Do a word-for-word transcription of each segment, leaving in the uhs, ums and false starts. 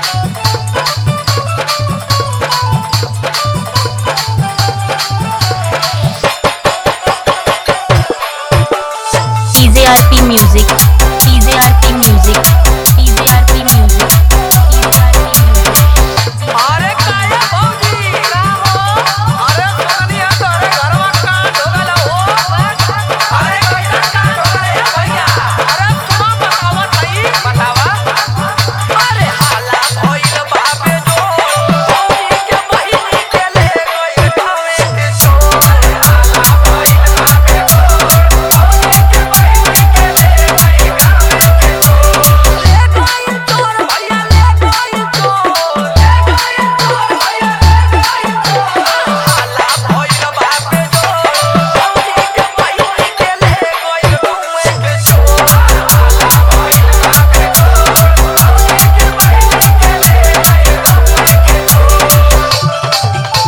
P J R P Music, P J R P Music, P J R P Music, P J R P Music. अरे काय भाऊजी का हो अरे सोनी है तोरे घरवा का ढोगला हो अरे कैसा का ढोगला भैया अरे तुम बतावा सही बतावा अरे हाला भइल बापे जो भौजी के बहिनी के ले गई ठावे के छोड़ हाला भइल बापे जो भौजी के बहिनी के ले गई ठावे के छोड़ ले गई तोर भैया ले गई तोर ले गई तोर भैया ले गई तोर हाला भइल बापे जो भौजी के बहिनी के ले गई ठावे के छोड़ हाला भइल बापे जो भौजी के बहिनी के ले गई ठावे के छोड़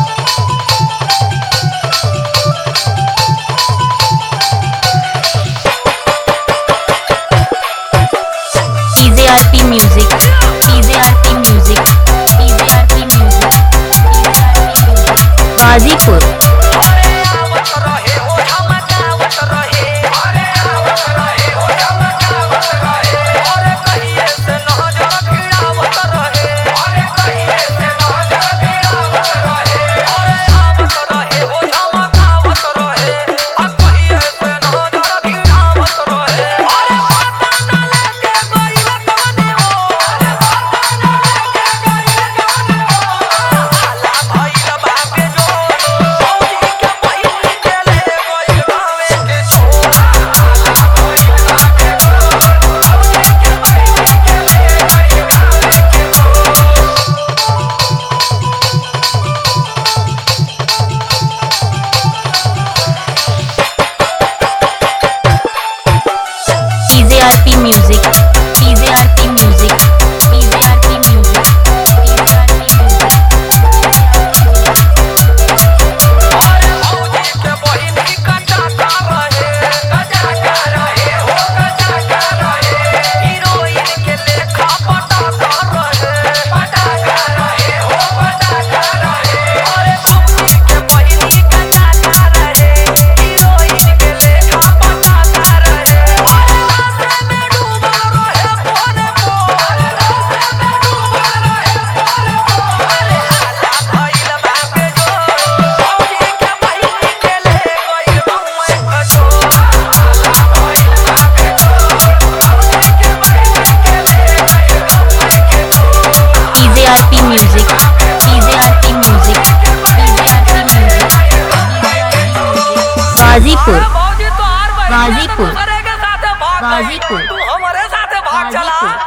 P J R P Music, P J R P Music, P J R P Music, P J R P Music. Ghazipur अरे आवत रहे हो झमकावत रहे अरे आवत रहे हो झमकावत रहे अरे कहिए से नजर गिरावत रहे अरे कहिए से नजर गिरावत रहे अरे आवत रहे हो झमकावत रहे आ कहिए से नजर गिरावत रहे अरे पता न लेके गइल कवने हो अरे पता न लेके गइल कवने हो हाला भइल बापे जो भौजी के बहिनी के ले गइल ठावे के छोड़ हाला भइल बापे जो भौजी के बहिनी के ले गइल ठावे के छोड़ P J R P Music, P J R P Music, P J R P Music, P J R P Music. अरे भौजी के बहिनी कटा का रहे कटा का रहे हो कटा का रहे हीरोइन के लेखा पटा का रहे पटा का रहे हो पटा का रहे अरे भौजी के बहिनी कटा का रहे हीरोइन के लेखा पटा का रहे अरे रास्ते में डूबल रहे फोने पो अरे रास्ते में डूबल रहे फोने पो अरे हाला भइल बापे जो भौजी के बहिनी के ले गइल बउए के छोड़ हाला भइल बापे जो भौजी के बहिनी के ले गइल बउए के छोड़ P J R P Music, P J R P Music, P J R P Music, Ghazipur भौजी तो हार भाई गाजीपुर दूसरे के साथ भाग गई गाजीपुर तू हमारे साथ भाग चला गाजीपुर